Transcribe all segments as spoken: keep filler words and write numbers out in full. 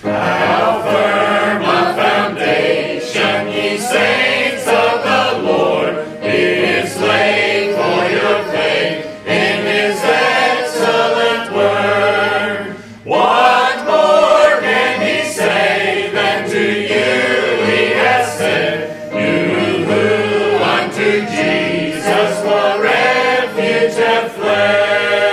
How firm a foundation, ye saints of the Lord, is laid for your faith in his excellent word. What more can he say than to you he has said, you who unto Jesus for refuge have fled?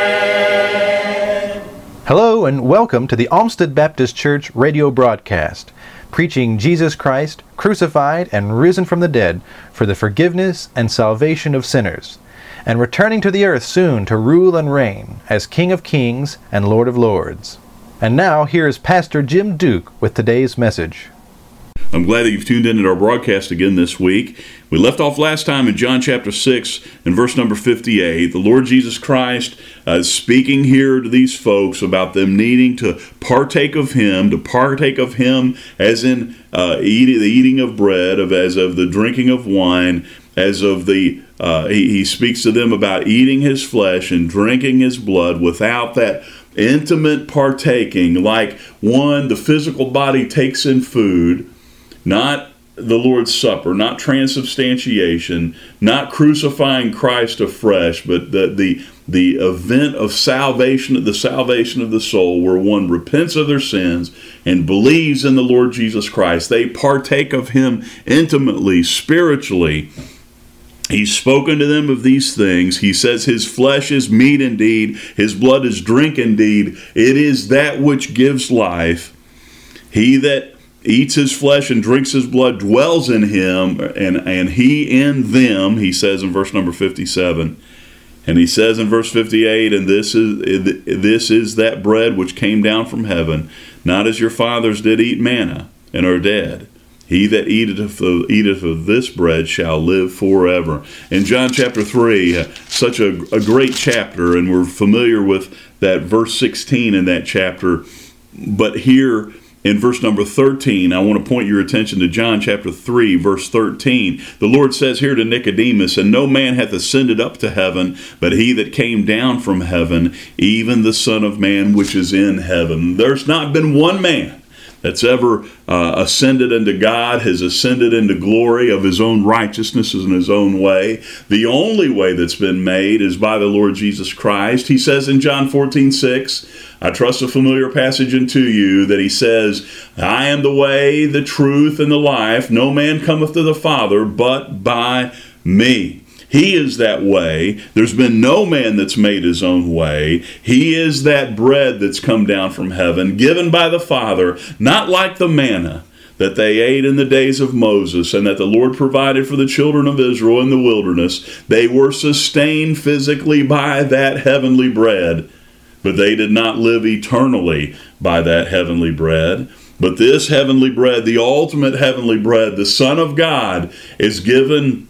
Hello and welcome to the Olmsted Baptist Church radio broadcast, preaching Jesus Christ, crucified and risen from the dead for the forgiveness and salvation of sinners, and returning to the earth soon to rule and reign as King of Kings and Lord of Lords. And now here is Pastor Jim Duke with today's message. I'm glad that you've tuned in to our broadcast again this week. We left off last time in John chapter six and verse number fifty-eight. The Lord Jesus Christ uh, is speaking here to these folks about them needing to partake of Him, to partake of Him as in uh, eating, the eating of bread, of as of the drinking of wine, as of the, uh, he, he speaks to them about eating His flesh and drinking His blood without that intimate partaking, like one, the physical body takes in food, not the Lord's Supper, not transubstantiation, not crucifying Christ afresh, but the, the the event of salvation, the salvation of the soul, where one repents of their sins and believes in the Lord Jesus Christ. They partake of Him intimately, spiritually. He's spoken to them of these things. He says His flesh is meat indeed, His blood is drink indeed. It is that which gives life. He that eats His flesh and drinks His blood dwells in Him, and, and He in them, He says in verse number fifty-seven. And He says in verse fifty-eight, and this is this is that bread which came down from heaven, not as your fathers did eat manna and are dead. He that eateth of, eateth of this bread shall live forever. In John chapter three, uh, such a, a great chapter, and we're familiar with that verse sixteen in that chapter. But here in verse number thirteen, I want to point your attention to John chapter three, verse thirteen. The Lord says here to Nicodemus, and no man hath ascended up to heaven, but he that came down from heaven, even the Son of Man which is in heaven. There's not been one man that's ever uh, ascended into God, has ascended into glory of his own righteousness in his own way. The only way that's been made is by the Lord Jesus Christ. He says in John fourteen six, I trust a familiar passage unto you, that He says, I am the way, the truth, and the life. No man cometh to the Father but by me. He is that way. There's been no man that's made his own way. He is that bread that's come down from heaven, given by the Father, not like the manna that they ate in the days of Moses and that the Lord provided for the children of Israel in the wilderness. They were sustained physically by that heavenly bread, but they did not live eternally by that heavenly bread. But this heavenly bread, the ultimate heavenly bread, the Son of God, is given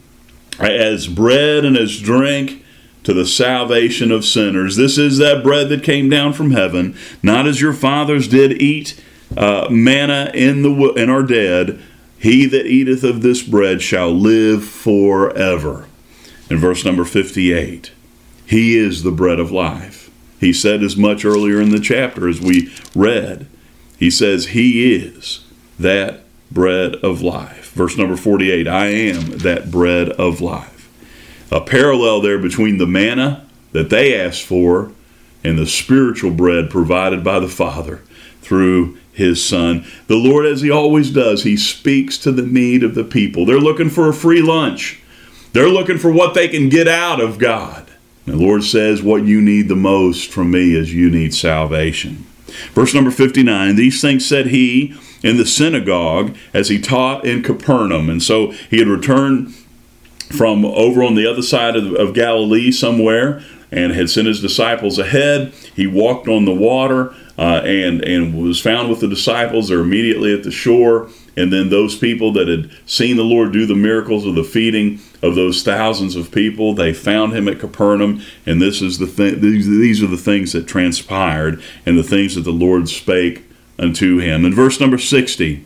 as bread and as drink to the salvation of sinners. This is that bread that came down from heaven, not as your fathers did eat uh, manna in the and are dead. He that eateth of this bread shall live forever. In verse number fifty-eight, He is the bread of life. He said as much earlier in the chapter as we read. He says He is that bread of life. Verse number forty-eight, I am that bread of life. A parallel there between the manna that they asked for and the spiritual bread provided by the Father through His Son. The Lord, as He always does, He speaks to the need of the people. They're looking for a free lunch. They're looking for what they can get out of God. The Lord says, what you need the most from me is you need salvation. Verse number fifty-nine, these things said He in the synagogue as He taught in Capernaum. And so He had returned from over on the other side of, of Galilee somewhere and had sent His disciples ahead. He walked on the water uh, and, and was found with the disciples. They're immediately at the shore. And then those people that had seen the Lord do the miracles of the feeding of those thousands of people, they found Him at Capernaum. And this is the th- these, these are the things that transpired and the things that the Lord spake unto Him. In verse number sixty,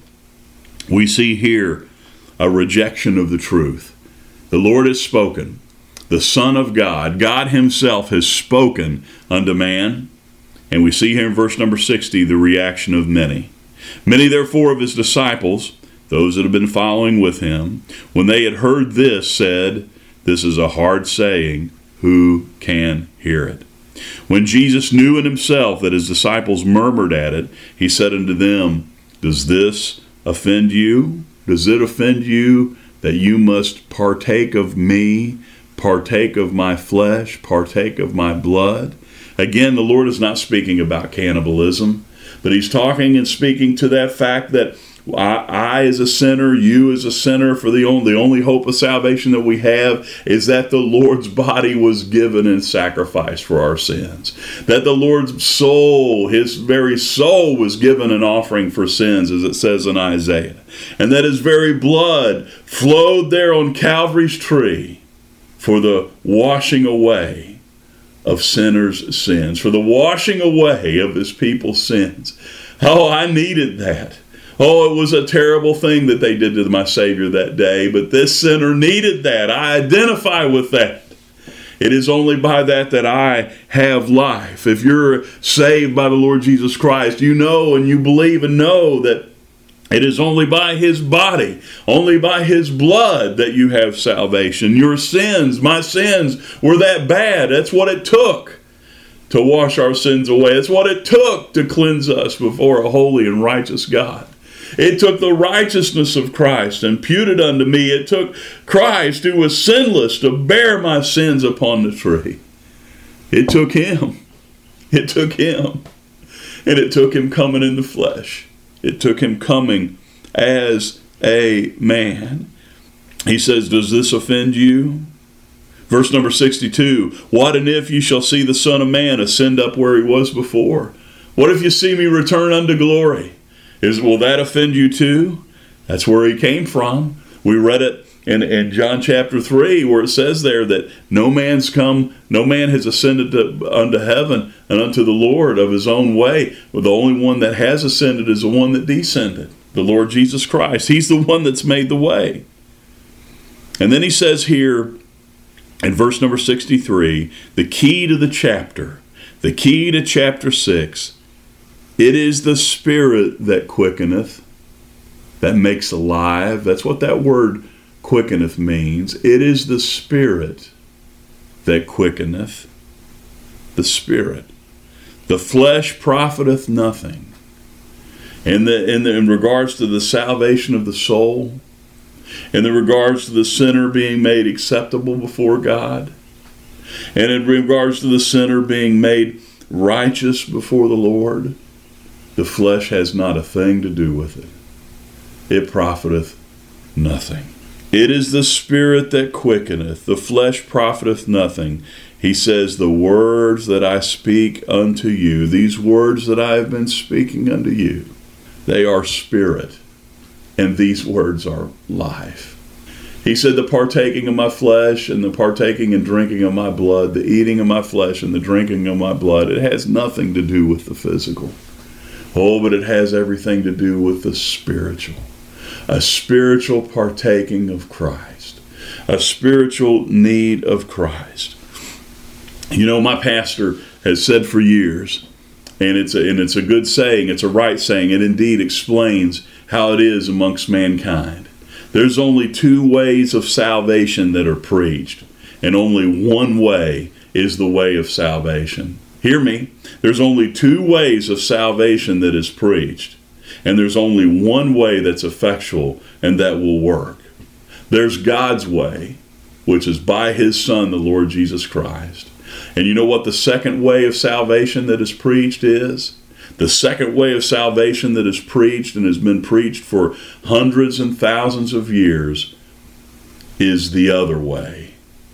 we see here a rejection of the truth. The Lord has spoken. The Son of God, God Himself, has spoken unto man. And we see here in verse number sixty the reaction of many. Many therefore of his disciples, those that had been following with him, when they had heard this, said, This is a hard saying, who can hear it? When Jesus knew in himself that his disciples murmured at it, he said unto them, Does this offend you? Does it offend you that you must partake of me, partake of my flesh, partake of my blood? Again, the Lord is not speaking about cannibalism, but he's talking and speaking to that fact that I, I as a sinner, you as a sinner, for the only, the only hope of salvation that we have is that the Lord's body was given in sacrifice for our sins. That the Lord's soul, his very soul, was given an offering for sins, as it says in Isaiah. And that his very blood flowed there on Calvary's tree for the washing away of sinners' sins, for the washing away of his people's sins. Oh, I needed that. Oh, it was a terrible thing that they did to my Savior that day, but this sinner needed that. I identify with that. It is only by that that I have life. If you're saved by the Lord Jesus Christ, you know and you believe and know that it is only by his body, only by his blood that you have salvation. Your sins, my sins, were that bad. That's what it took to wash our sins away. That's what it took to cleanse us before a holy and righteous God. It took the righteousness of Christ imputed unto me. It took Christ, who was sinless, to bear my sins upon the tree. It took him. It took him. And it took him coming in the flesh. It took him coming as a man. He says, does this offend you? Verse number sixty-two, what and if you shall see the Son of Man ascend up where he was before? What if you see me return unto glory? Is, will that offend you too? That's where he came from. We read it in, in John chapter three, where it says there that no man's come, no man has ascended to, unto heaven and unto the Lord of his own way. Well, the only one that has ascended is the one that descended, the Lord Jesus Christ. He's the one that's made the way. And then he says here in verse number sixty-three, the key to the chapter, the key to chapter six, it is the Spirit that quickeneth, that makes alive. That's what that word quickeneth means. It is the Spirit that quickeneth. The Spirit. The flesh profiteth nothing. In, the, in, the, in regards to the salvation of the soul, in the regards to the sinner being made acceptable before God, and in regards to the sinner being made righteous before the Lord, the flesh has not a thing to do with it. It profiteth nothing. It is the Spirit that quickeneth. The flesh profiteth nothing. He says, the words that I speak unto you, these words that I have been speaking unto you, they are spirit, and these words are life. He said, the partaking of my flesh and the partaking and drinking of my blood, the eating of my flesh and the drinking of my blood, it has nothing to do with the physical. Oh, but it has everything to do with the spiritual. A spiritual partaking of Christ. A spiritual need of Christ. You know, my pastor has said for years, and it's a, and it's a good saying, it's a right saying, it indeed explains how it is amongst mankind. There's only two ways of salvation that are preached, and only one way is the way of salvation. Hear me. There's only two ways of salvation that is preached, and there's only one way that's effectual and that will work. There's God's way, which is by his Son, the Lord Jesus Christ. And you know what the second way of salvation that is preached is? The second way of salvation that is preached and has been preached for hundreds and thousands of years is the other way.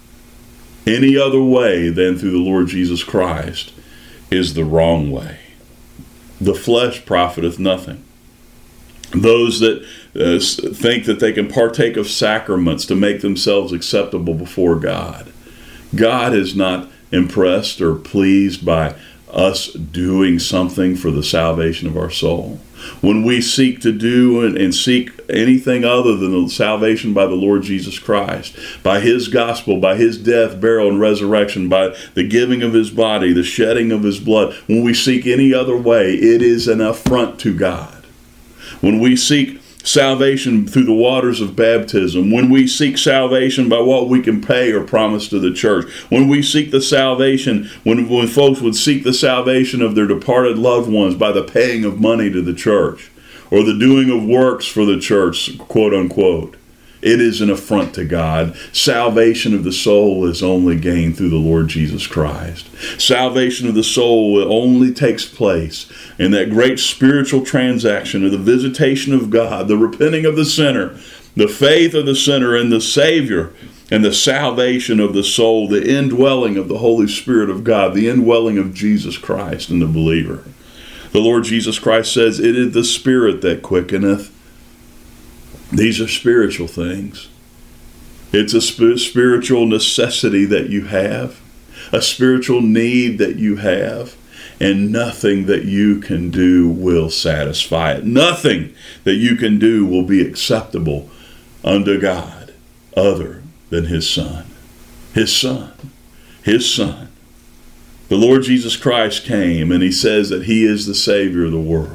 Any other way than through the Lord Jesus Christ is the wrong way. The flesh profiteth nothing. Those that uh, think that they can partake of sacraments to make themselves acceptable before God. God is not impressed or pleased by us doing something for the salvation of our soul. When we seek to do and, and seek anything other than the salvation by the Lord Jesus Christ, by his gospel, by his death, burial, and resurrection, by the giving of his body, the shedding of his blood, when we seek any other way, it is an affront to God. When we seek salvation through the waters of baptism, when we seek salvation by what we can pay or promise to the church, when we seek the salvation, when, when folks would seek the salvation of their departed loved ones by the paying of money to the church, or the doing of works for the church, quote unquote, it is an affront to God. Salvation of the soul is only gained through the Lord Jesus Christ. Salvation of the soul only takes place in that great spiritual transaction of the visitation of God, the repenting of the sinner, the faith of the sinner in the Savior, and the salvation of the soul, the indwelling of the Holy Spirit of God, the indwelling of Jesus Christ in the believer. The Lord Jesus Christ says, "It is the Spirit that quickeneth." These are spiritual things. It's a sp- spiritual necessity that you have, a spiritual need that you have, and nothing that you can do will satisfy it. Nothing that you can do will be acceptable unto God other than His Son. His Son. His Son. The Lord Jesus Christ came, and He says that He is the Savior of the world.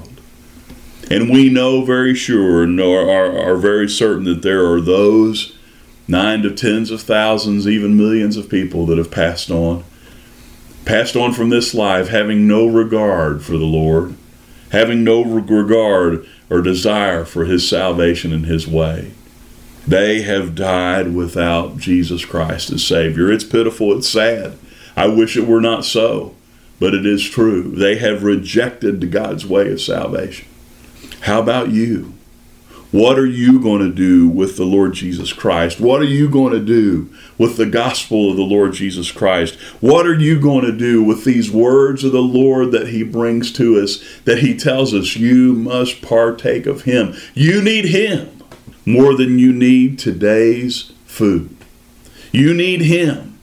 And we know very sure, and are, are, are very certain that there are those nine to tens of thousands, even millions of people that have passed on. Passed on from this life having no regard for the Lord, having no regard or desire for His salvation and His way. They have died without Jesus Christ as Savior. It's pitiful, it's sad. I wish it were not so, but it is true. They have rejected God's way of salvation. How about you? What are you going to do with the Lord Jesus Christ? What are you going to do with the gospel of the Lord Jesus Christ? What are you going to do with these words of the Lord that He brings to us, that He tells us you must partake of Him? You need Him more than you need today's food. You need Him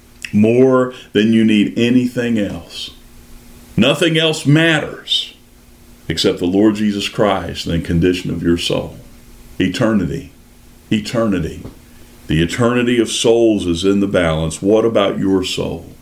more than you need anything else. Nothing else matters except the Lord Jesus Christ and the condition of your soul. Eternity. Eternity. The eternity of souls is in the balance. What about your soul?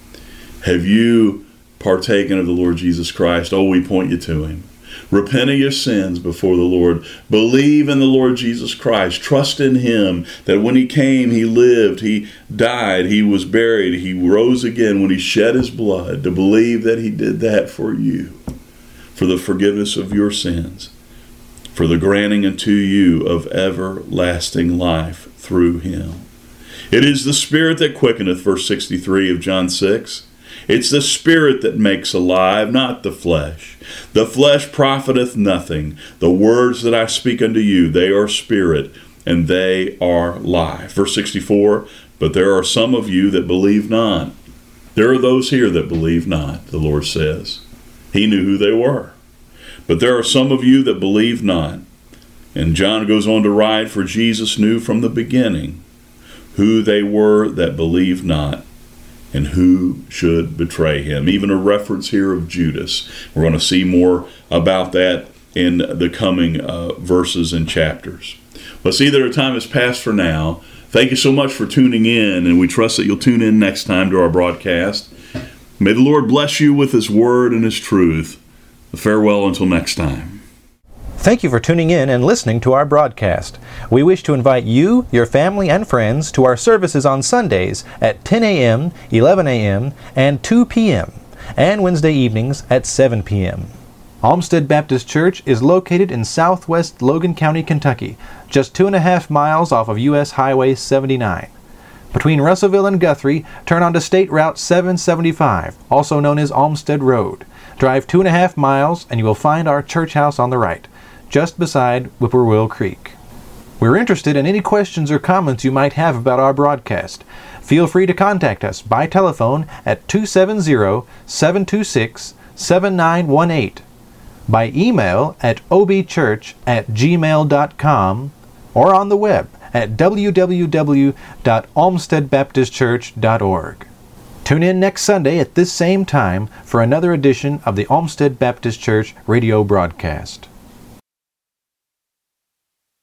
Have you partaken of the Lord Jesus Christ? Oh, we point you to Him. Repent of your sins before the Lord. Believe in the Lord Jesus Christ. Trust in Him that when He came, He lived, He died, He was buried, He rose again when He shed His blood. To believe that He did that for you, for the forgiveness of your sins, for the granting unto you of everlasting life through Him. It is the Spirit that quickeneth, verse sixty-three of John six. It's the Spirit that makes alive, not the flesh. The flesh profiteth nothing. The words that I speak unto you, they are spirit, and they are life. Verse sixty-four, but there are some of you that believe not. There are those here that believe not, the Lord says. He knew who they were. But there are some of you that believe not. And John goes on to write, for Jesus knew from the beginning who they were that believed not, and who should betray Him. Even a reference here of Judas. We're going to see more about that in the coming uh, verses and chapters. But see that our time has passed for now. Thank you so much for tuning in, and we trust that you'll tune in next time to our broadcast. May the Lord bless you with His word and His truth. Farewell until next time. Thank you for tuning in and listening to our broadcast. We wish to invite you, your family, and friends to our services on Sundays at ten a.m., eleven a.m., and two p.m., and Wednesday evenings at seven p.m. Olmsted Baptist Church is located in southwest Logan County, Kentucky, just two and a half miles off of U S Highway seventy-nine. Between Russellville and Guthrie, turn onto State Route seven seventy-five, also known as Olmsted Road. Drive two and a half miles and you will find our church house on the right, just beside Whippoorwill Creek. We're interested in any questions or comments you might have about our broadcast. Feel free to contact us by telephone at two seven zero, seven two six, seven nine one eight, by email at obchurch at gmail dot com, or on the web at w w w dot olmsted baptist church dot org. Tune in next Sunday at this same time for another edition of the Olmsted Baptist Church radio broadcast.